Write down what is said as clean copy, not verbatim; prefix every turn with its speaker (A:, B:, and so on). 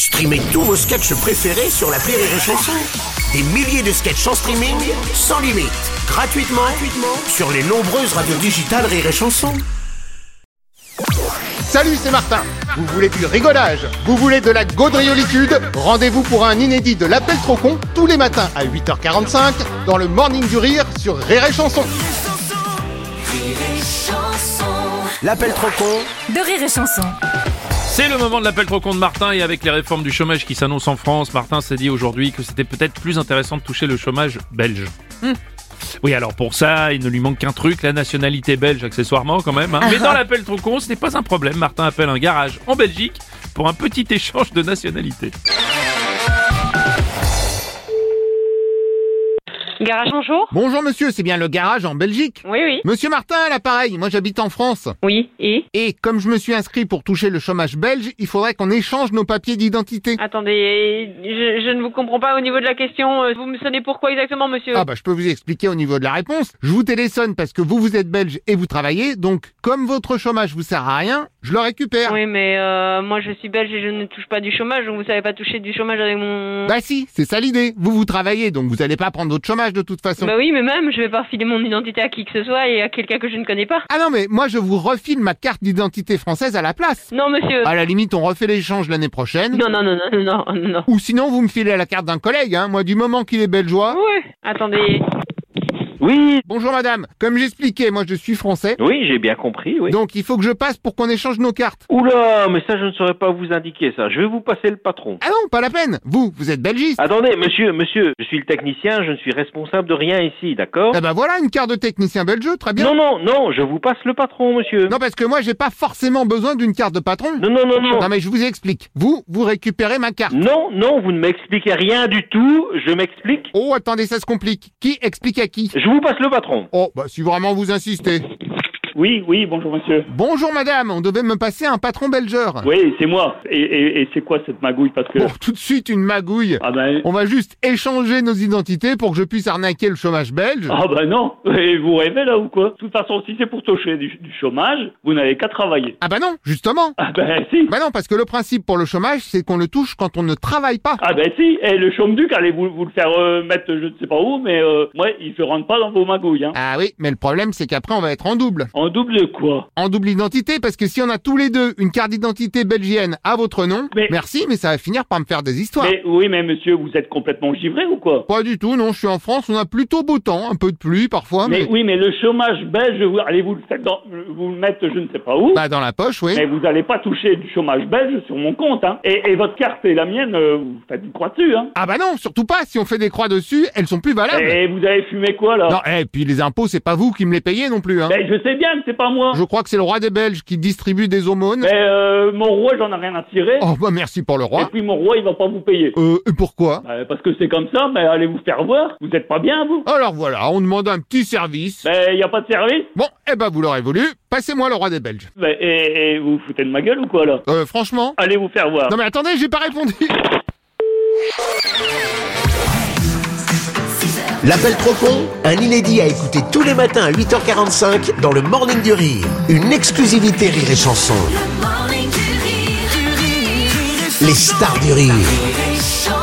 A: Streamez tous vos sketchs préférés sur l'appli Rire et Chanson. Des milliers de sketchs en streaming, sans limite, gratuitement sur les nombreuses radios digitales Rire et Chanson.
B: Salut, c'est Martin. Vous voulez du rigolage, vous voulez de la gaudriolitude? Rendez-vous pour un inédit de l'Appel trop con tous les matins à 8h45 dans le Morning du Rire sur Rire et Chanson.
A: L'appel trop con
C: de Rire et Chanson.
D: C'est le moment de l'appel trop con de Martin, et avec les réformes du chômage qui s'annoncent en France, Martin s'est dit aujourd'hui que c'était peut-être plus intéressant de toucher le chômage belge. Oui, alors pour ça, il ne lui manque qu'un truc, la nationalité belge accessoirement quand même. Mais dans l'appel trop con, ce n'est pas un problème. Martin appelle un garage en Belgique pour un petit échange de nationalité.
E: Garage, bonjour.
B: Bonjour monsieur, c'est bien le garage en Belgique?
E: Oui.
B: Monsieur Martin à l'appareil, moi j'habite en France.
E: Oui, et
B: comme je me suis inscrit pour toucher le chômage belge, il faudrait qu'on échange nos papiers d'identité.
E: Attendez, je ne vous comprends pas au niveau de la question. Vous me sonnez pourquoi exactement, monsieur?
B: Ah bah je peux vous expliquer au niveau de la réponse. Je vous téléphone parce que vous êtes belge et vous travaillez, donc comme votre chômage vous sert à rien, je le récupère.
E: Oui, mais moi je suis belge et je ne touche pas du chômage, donc vous savez pas toucher du chômage avec mon...
B: Bah si, c'est ça l'idée. Vous travaillez, donc vous allez pas prendre votre chômage de toute façon.
E: Bah oui, mais même, je vais pas filer mon identité à qui que ce soit et à quelqu'un que je ne connais pas.
B: Ah non mais moi je vous refile ma carte d'identité française à la place.
E: Non, monsieur.
B: À la limite on refait l'échange l'année prochaine.
E: Non.
B: Ou sinon vous me filez la carte d'un collègue, hein. Moi du moment qu'il est belgeois.
E: Ouais, attendez.
F: Oui,
B: Bonjour madame, comme j'expliquais, moi je suis français.
F: oui, j'ai bien compris, oui.
B: Donc il faut que je passe pour qu'on échange nos cartes.
F: Oula, mais ça je ne saurais pas vous indiquer ça. Je vais vous passer le patron.
B: Ah non, pas la peine. Vous êtes belgiste.
F: Attendez, monsieur, je suis le technicien, je ne suis responsable de rien ici, d'accord?
B: Eh ben voilà une carte de technicien belge, très bien.
F: Non, je vous passe le patron, monsieur.
B: Non, parce que moi j'ai pas forcément besoin d'une carte de patron.
F: Non.
B: Non mais je vous explique. Vous récupérez ma carte.
F: Non, vous ne m'expliquez rien du tout, je m'explique.
B: Oh attendez, ça se complique. Qui explique à qui?
F: Je vous passe le patron.
B: Oh bah si vraiment vous insistez.
G: Oui, bonjour monsieur.
B: Bonjour madame, on devait me passer un patron belgeur.
G: Oui, c'est moi. Et c'est quoi cette magouille? Parce que...
B: Bon, tout de suite une magouille.
G: Ah ben...
B: On va juste échanger nos identités pour que je puisse arnaquer le chômage belge.
G: Ah ben non. Et vous rêvez là ou quoi? De toute façon, si c'est pour toucher du chômage, vous n'avez qu'à travailler.
B: Ah bah non, justement.
G: Ah ben si.
B: Bah non, parce que le principe pour le chômage, c'est qu'on le touche quand on ne travaille pas.
G: Ah ben si. Et le chôme-duc, allez vous le faire mettre je ne sais pas où, mais moi, il se rentre pas dans vos magouilles. Hein.
B: Ah oui, mais le problème, c'est qu'après, on va être en double.
G: En double de quoi?
B: En double identité, parce que si on a tous les deux une carte d'identité belgienne à votre nom,
G: Mais-
B: merci, mais ça va finir par me faire des histoires.
G: Mais oui, mais monsieur, vous êtes complètement givré ou quoi?
B: Pas du tout, non, je suis en France, on a plutôt beau temps, un peu de pluie parfois, mais...
G: Oui, mais le chômage belge, allez vous le mettre je ne sais pas où.
B: Bah dans la poche, oui.
G: Mais vous n'allez pas toucher du chômage belge sur mon compte, hein. Et votre carte et la mienne, vous faites une croix dessus, hein.
B: Ah bah non, surtout pas, si on fait des croix dessus, elles sont plus valables.
G: Et vous avez fumé quoi, là?
B: Non, puis les impôts, c'est pas vous qui me les payez non plus, hein.
G: Ben, je sais bien que c'est pas moi.
B: Je crois que c'est le roi des Belges qui distribue des aumônes.
G: Mais mon roi, j'en ai rien à tirer.
B: Oh bah merci pour le
G: Et
B: roi.
G: puis mon roi, il va pas vous payer.
B: Et pourquoi?
G: Parce que c'est comme ça, mais allez vous faire voir. Vous êtes pas bien, vous?
B: Alors voilà, on demande un petit service.
G: Mais y a pas de service?
B: Bon, vous l'aurez voulu, passez-moi le roi des Belges.
G: Et vous vous foutez de ma gueule ou quoi, là?
B: Franchement...
G: Allez vous faire voir.
B: Non mais attendez, j'ai pas répondu.
A: L'appel trop con, un inédit à écouter tous les matins à 8h45 dans le Morning du Rire. Une exclusivité Rire et Chanson. Les stars du rire.